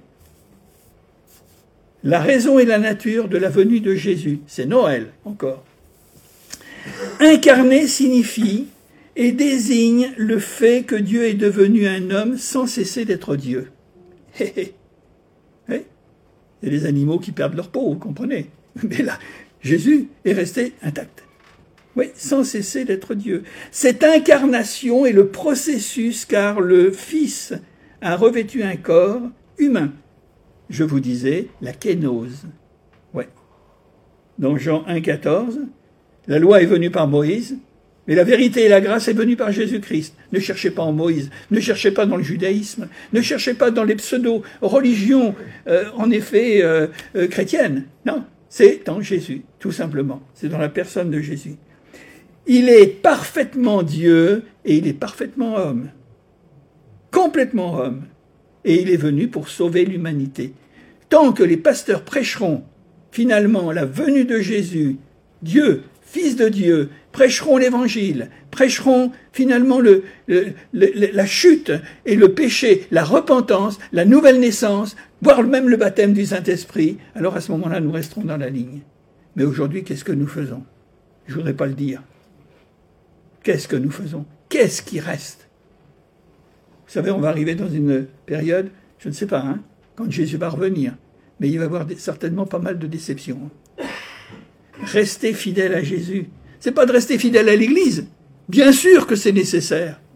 La raison et la nature de la venue de Jésus, c'est Noël encore. Incarné signifie et désigne le fait que Dieu est devenu un homme sans cesser d'être Dieu. Hé hé. Il y a des animaux qui perdent leur peau, vous comprenez. Mais là, Jésus est resté intact. Oui, sans cesser d'être Dieu. Cette incarnation est le processus car le Fils a revêtu un corps humain. Je vous disais, la kénose. Ouais. Dans Jean un, quatorze, la loi est venue par Moïse, mais la vérité et la grâce est venue par Jésus-Christ. Ne cherchez pas en Moïse, ne cherchez pas dans le judaïsme, ne cherchez pas dans les pseudo-religions, euh, en effet, euh, euh, chrétiennes. Non, c'est en Jésus, tout simplement. C'est dans la personne de Jésus. Il est parfaitement Dieu et il est parfaitement homme. Complètement homme. Et il est venu pour sauver l'humanité. Tant que les pasteurs prêcheront finalement la venue de Jésus, Dieu, Fils de Dieu, prêcheront l'évangile, prêcheront finalement le, le, le, la chute et le péché, la repentance, la nouvelle naissance, voire même le baptême du Saint-Esprit, alors à ce moment-là, nous resterons dans la ligne. Mais aujourd'hui, qu'est-ce que nous faisons? Je ne voudrais pas le dire. Qu'est-ce que nous faisons? Qu'est-ce qui reste? Vous savez, on va arriver dans une période, je ne sais pas, hein, quand Jésus va revenir, mais il va y avoir des, certainement pas mal de déceptions. Rester fidèle à Jésus. C'est pas de rester fidèle à l'Église. Bien sûr que c'est nécessaire.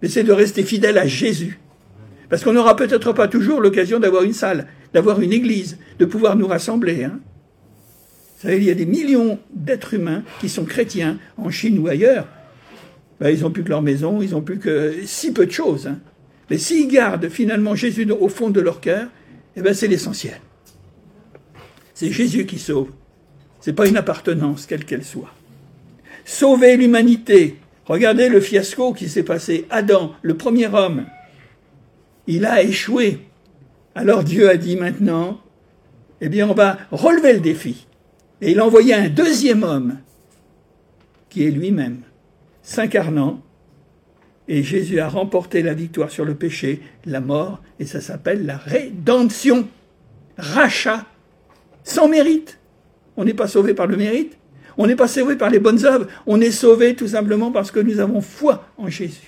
mais c'est de rester fidèle à Jésus. Parce qu'on n'aura peut-être pas toujours l'occasion d'avoir une salle, d'avoir une église, de pouvoir nous rassembler. Hein. Vous savez, il y a des millions d'êtres humains qui sont chrétiens, en Chine ou ailleurs. Ben, ils n'ont plus que leur maison, ils n'ont plus que si peu de choses. Hein. Mais s'ils gardent finalement Jésus au fond de leur cœur, eh ben, c'est l'essentiel. C'est Jésus qui sauve. Ce n'est pas une appartenance, quelle qu'elle soit. Sauver l'humanité. Regardez le fiasco qui s'est passé. Adam, le premier homme, il a échoué. Alors Dieu a dit maintenant, eh bien on va relever le défi. Et il a envoyé un deuxième homme, qui est lui-même, s'incarnant. Et Jésus a remporté la victoire sur le péché, la mort, et ça s'appelle la rédemption. Rachat, sans mérite. On n'est pas sauvé par le mérite. On n'est pas sauvé par les bonnes œuvres. On est sauvé tout simplement parce que nous avons foi en Jésus.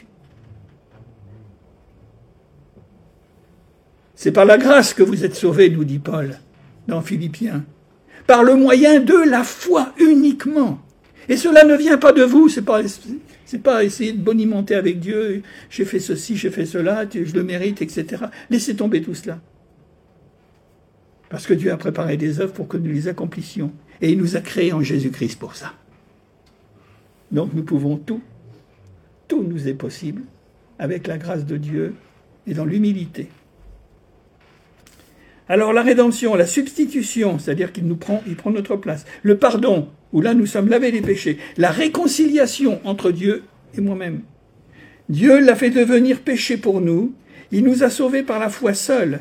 C'est par la grâce que vous êtes sauvés, nous dit Paul dans Philippiens. Par le moyen de la foi uniquement. Et cela ne vient pas de vous. C'est pas, c'est pas essayer de bonimenter avec Dieu. J'ai fait ceci, j'ai fait cela, je le mérite, et cetera. Laissez tomber tout cela. Parce que Dieu a préparé des œuvres pour que nous les accomplissions. Et il nous a créés en Jésus-Christ pour ça. Donc nous pouvons tout, tout nous est possible, avec la grâce de Dieu et dans l'humilité. Alors la rédemption, la substitution, c'est-à-dire qu'il nous prend, il prend notre place. Le pardon, où là nous sommes lavés des péchés. La réconciliation entre Dieu et moi-même. Dieu l'a fait devenir péché pour nous. Il nous a sauvés par la foi seule.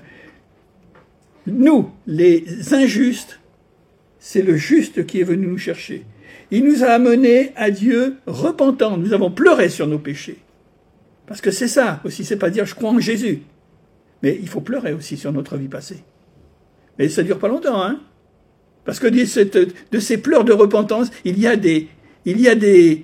Nous, les injustes, c'est le juste qui est venu nous chercher. Il nous a amenés à Dieu repentants. Nous avons pleuré sur nos péchés. Parce que c'est ça aussi, c'est pas dire je crois en Jésus. Mais il faut pleurer aussi sur notre vie passée. Mais ça dure pas longtemps, hein. Parce que de, cette, de ces pleurs de repentance, il y a des, il y a des,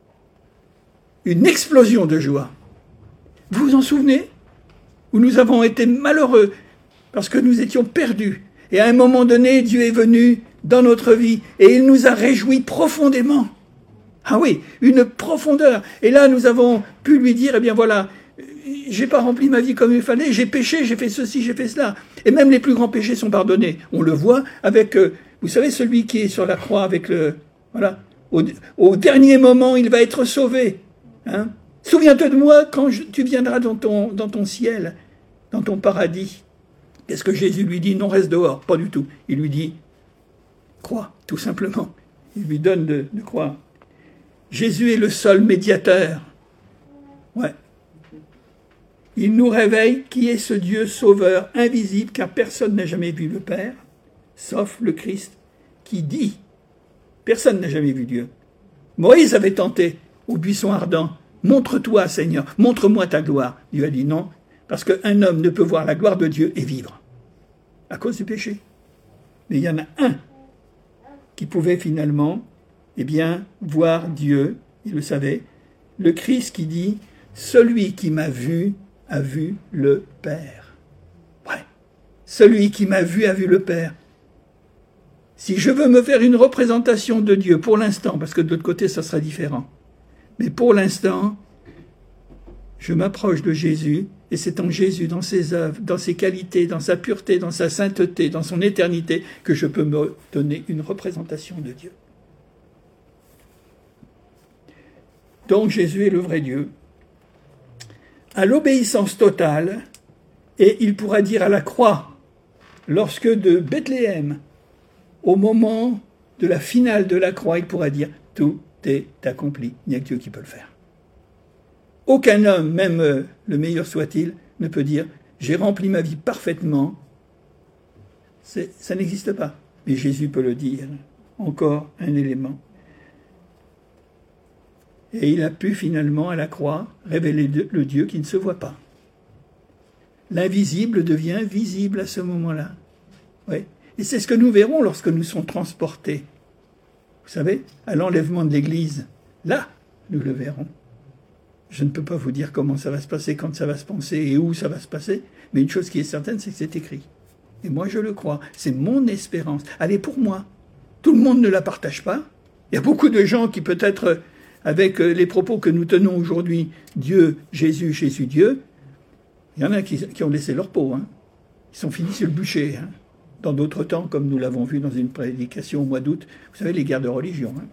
une explosion de joie. Vous vous en souvenez? Où nous avons été malheureux parce que nous étions perdus. Et à un moment donné, Dieu est venu dans notre vie et il nous a réjouis profondément. Ah oui, une profondeur. Et là, nous avons pu lui dire, eh bien voilà, j'ai pas rempli ma vie comme il fallait, j'ai péché, j'ai fait ceci, j'ai fait cela. Et même les plus grands péchés sont pardonnés. On le voit avec, euh, vous savez, celui qui est sur la croix avec le, voilà, au, au dernier moment, il va être sauvé. Hein. Souviens-toi de moi quand je, tu viendras dans ton, dans ton ciel, dans ton paradis. Qu'est-ce que Jésus lui dit? Non, reste dehors. Pas du tout. Il lui dit, crois, tout simplement. Il lui donne de, de croire. Jésus est le seul médiateur. Ouais. Il nous réveille qui est ce Dieu sauveur invisible, car personne n'a jamais vu le Père, sauf le Christ, qui dit, personne n'a jamais vu Dieu. Moïse avait tenté au buisson ardent, montre-toi Seigneur, montre-moi ta gloire. Dieu a dit non, parce qu'un homme ne peut voir la gloire de Dieu et vivre, à cause du péché. Mais il y en a un qui pouvait finalement, eh bien, voir Dieu, il le savait, le Christ qui dit, celui qui m'a vu a vu le Père. Ouais. Celui qui m'a vu a vu le Père. Si je veux me faire une représentation de Dieu pour l'instant, parce que de l'autre côté, ça sera différent, mais pour l'instant, je m'approche de Jésus, et c'est en Jésus, dans ses œuvres, dans ses qualités, dans sa pureté, dans sa sainteté, dans son éternité, que je peux me donner une représentation de Dieu. Donc Jésus est le vrai Dieu. À l'obéissance totale, et il pourra dire à la croix, lorsque de Bethléem, au moment de la finale de la croix, il pourra dire « Tout est accompli ». Il n'y a que Dieu qui peut le faire. Aucun homme, même euh, le meilleur soit-il, ne peut dire « J'ai rempli ma vie parfaitement ». Ça n'existe pas. Mais Jésus peut le dire. Encore un élément. Et il a pu finalement, à la croix, révéler le Dieu qui ne se voit pas. L'invisible devient visible à ce moment-là. Oui. Et c'est ce que nous verrons lorsque nous serons transportés. Vous savez, à l'enlèvement de l'Église, là, nous le verrons. Je ne peux pas vous dire comment ça va se passer, quand ça va se passer et où ça va se passer, mais une chose qui est certaine, c'est que c'est écrit. Et moi, je le crois. C'est mon espérance. Elle est pour moi. Tout le monde ne la partage pas. Il y a beaucoup de gens qui peut-être avec les propos que nous tenons aujourd'hui, Dieu, Jésus, Jésus, Dieu, il y en a qui, qui ont laissé leur peau. Hein. Ils sont finis sur le bûcher. Hein. Dans d'autres temps, comme nous l'avons vu dans une prédication au mois d'août, vous savez, les guerres de religion. Hein.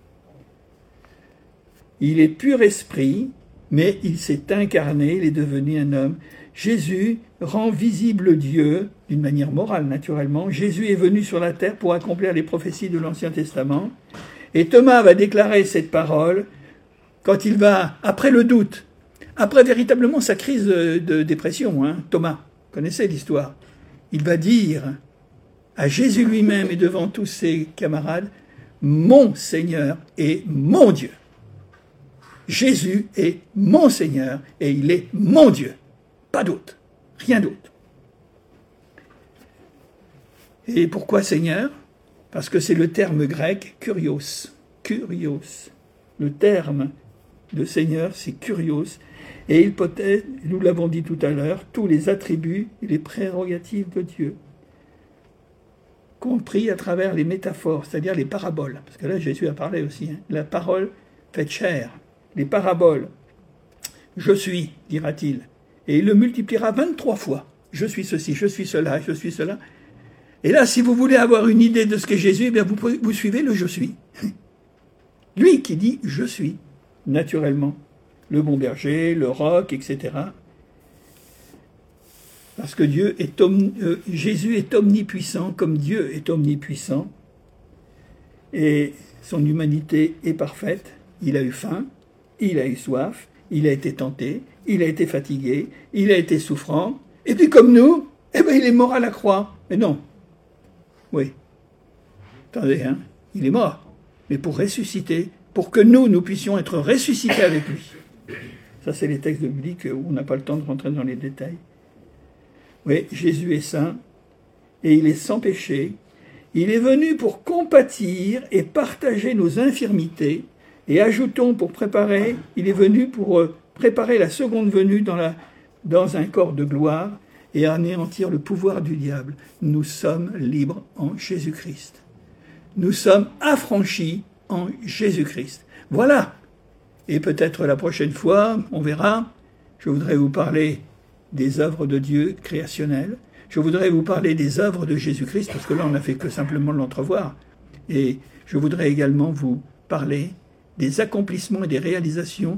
Il est pur esprit, mais il s'est incarné, il est devenu un homme. Jésus rend visible Dieu, d'une manière morale naturellement. Jésus est venu sur la terre pour accomplir les prophéties de l'Ancien Testament. Et Thomas va déclarer cette parole quand il va, après le doute, après véritablement sa crise de, de dépression, hein, Thomas, vous connaissez l'histoire, il va dire à Jésus lui-même et devant tous ses camarades, « Mon Seigneur et mon Dieu ». Jésus est mon Seigneur et il est mon Dieu. Pas d'autre, rien d'autre. Et pourquoi Seigneur ? Parce que c'est le terme grec kurios. Kurios. Le terme de Seigneur, c'est kurios. Et il possède, nous l'avons dit tout à l'heure, tous les attributs et les prérogatives de Dieu, compris à travers les métaphores, c'est-à-dire les paraboles. Parce que là, Jésus a parlé aussi. Hein. La parole faite chair. Les paraboles. Je suis, dira-t-il. Et il le multipliera vingt-trois fois. Je suis ceci, je suis cela, je suis cela. Et là, si vous voulez avoir une idée de ce qu'est Jésus, eh bien vous, vous suivez le « je suis ». Lui qui dit « je suis », naturellement. Le bon berger, le roc, et cetera. Parce que Dieu est omni, euh, Jésus est omnipuissant, comme Dieu est omnipuissant. Et son humanité est parfaite. Il a eu faim, il a eu soif, il a été tenté, il a été fatigué, il a été souffrant. Et puis comme nous, eh ben, il est mort à la croix. Mais non. Oui. Attendez, hein. Il est mort. Mais pour ressusciter, pour que nous, nous puissions être ressuscités avec lui. Ça, c'est les textes bibliques où on n'a pas le temps de rentrer dans les détails. Oui, Jésus est saint et il est sans péché. Il est venu pour compatir et partager nos infirmités. Et ajoutons pour préparer, il est venu pour préparer la seconde venue dans, la, dans un corps de gloire et anéantir le pouvoir du diable. Nous sommes libres en Jésus-Christ. Nous sommes affranchis en Jésus-Christ. Voilà. Et peut-être la prochaine fois, on verra, je voudrais vous parler des œuvres de Dieu créationnelles. Je voudrais vous parler des œuvres de Jésus-Christ, parce que là, on n'a fait que simplement l'entrevoir. Et je voudrais également vous parler des accomplissements et des réalisations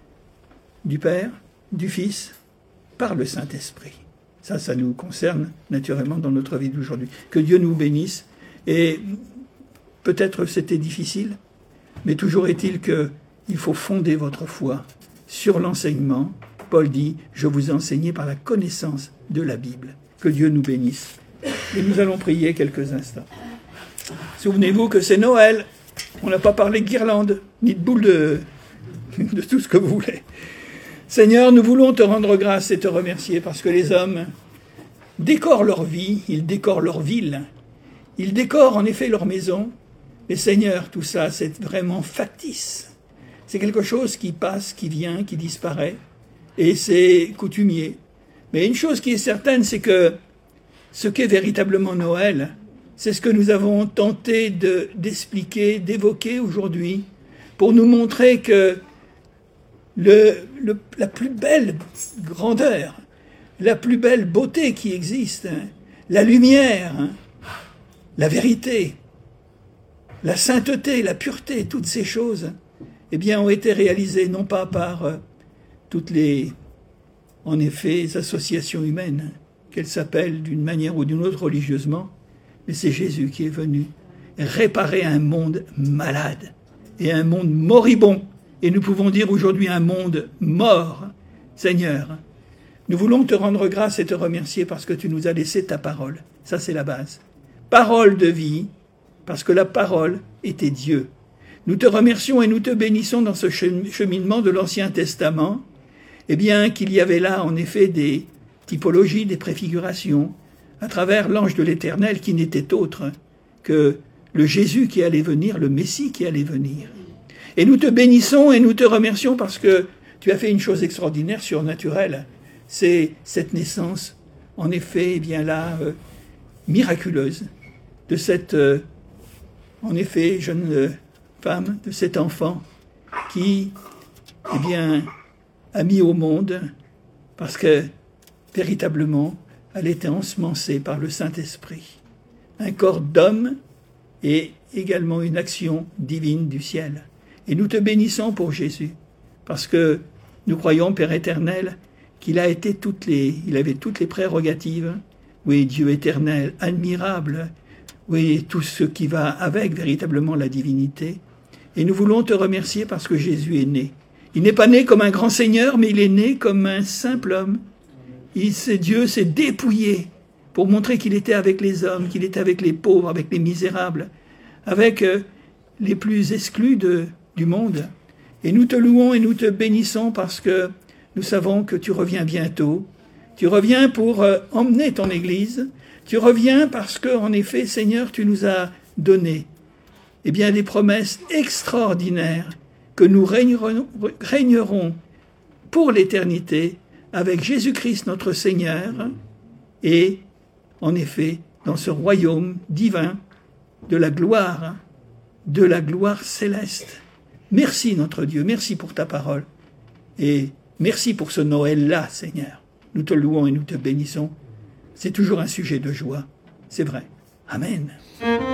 du Père, du Fils, par le Saint-Esprit. Ça, ça nous concerne naturellement dans notre vie d'aujourd'hui. Que Dieu nous bénisse. Et peut-être c'était difficile, mais toujours est-il qu'il faut fonder votre foi sur l'enseignement. Paul dit, je vous ai enseigné par la connaissance de la Bible. Que Dieu nous bénisse. Et nous allons prier quelques instants. Souvenez-vous que c'est Noël. On n'a pas parlé de guirlande, ni de boules de, de tout ce que vous voulez. Seigneur, nous voulons te rendre grâce et te remercier parce que les hommes décorent leur vie, ils décorent leur ville, ils décorent en effet leur maison. Mais Seigneur, tout ça, c'est vraiment factice. C'est quelque chose qui passe, qui vient, qui disparaît. Et c'est coutumier. Mais une chose qui est certaine, c'est que ce qu'est véritablement Noël, c'est ce que nous avons tenté de, d'expliquer, d'évoquer aujourd'hui, pour nous montrer que le, le, la plus belle grandeur, la plus belle beauté qui existe, hein, la lumière, hein, la vérité, la sainteté, la pureté, toutes ces choses, eh bien, ont été réalisées non pas par euh, toutes les, en effet, associations humaines, qu'elles s'appellent d'une manière ou d'une autre religieusement, mais c'est Jésus qui est venu réparer un monde malade et un monde moribond. Et nous pouvons dire aujourd'hui un monde mort. Seigneur, nous voulons te rendre grâce et te remercier parce que tu nous as laissé ta parole. Ça, c'est la base. Parole de vie, parce que la parole était Dieu. Nous te remercions et nous te bénissons dans ce cheminement de l'Ancien Testament, eh bien qu'il y avait là en effet des typologies, des préfigurations, à travers l'ange de l'Éternel qui n'était autre que le Jésus qui allait venir, le Messie qui allait venir. Et nous te bénissons et nous te remercions parce que tu as fait une chose extraordinaire, surnaturelle. C'est cette naissance, en effet, eh bien là, euh, miraculeuse, de cette, euh, en effet, jeune euh, femme, de cet enfant qui, eh bien, a mis au monde, parce que, véritablement, elle était ensemencée par le Saint-Esprit. Un corps d'homme et également une action divine du ciel. Et nous te bénissons pour Jésus, parce que nous croyons, Père éternel, qu'il a été toutes les, il avait toutes les prérogatives. Oui, Dieu éternel, admirable. Oui, tout ce qui va avec véritablement la divinité. Et nous voulons te remercier parce que Jésus est né. Il n'est pas né comme un grand seigneur, mais il est né comme un simple homme. Il, c'est Dieu s'est dépouillé pour montrer qu'il était avec les hommes, qu'il était avec les pauvres, avec les misérables, avec euh, les plus exclus de, du monde. Et nous te louons et nous te bénissons parce que nous savons que tu reviens bientôt. Tu reviens pour euh, emmener ton Église. Tu reviens parce que, en effet, Seigneur, tu nous as donné eh bien, des promesses extraordinaires que nous régnerons, régnerons pour l'éternité avec Jésus-Christ notre Seigneur et, en effet, dans ce royaume divin de la gloire, de la gloire céleste. Merci notre Dieu, merci pour ta parole et merci pour ce Noël-là, Seigneur. Nous te louons et nous te bénissons. C'est toujours un sujet de joie, c'est vrai. Amen.